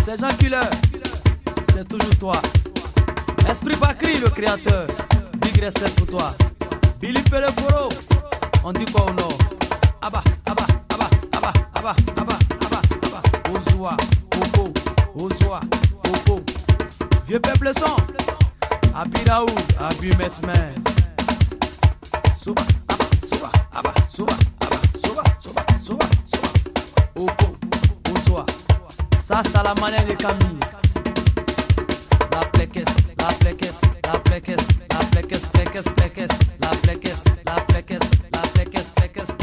C'est Jean Killer, c'est toujours toi. Esprit Bakri, le créateur, big respect pour toi. Billy Peleforo, on dit quoi au nord? Abba, abba, abba, abba, abba, abba, abba, abba. Ozoa, Opo, Ozoa, Opo. Vieux peuple son, Abi Raoul, Abi Mesmer. Soba, abba, soba, abba, soba, abba, soba, soba, soba, soba. Opo, Ozoa. Ça, c'est la manière de Camille. La plequesse, la plequesse, la plequesse, la plequesse, plequesse, plequesse, la plequesse, la plequesse, la plequesse, plequesse.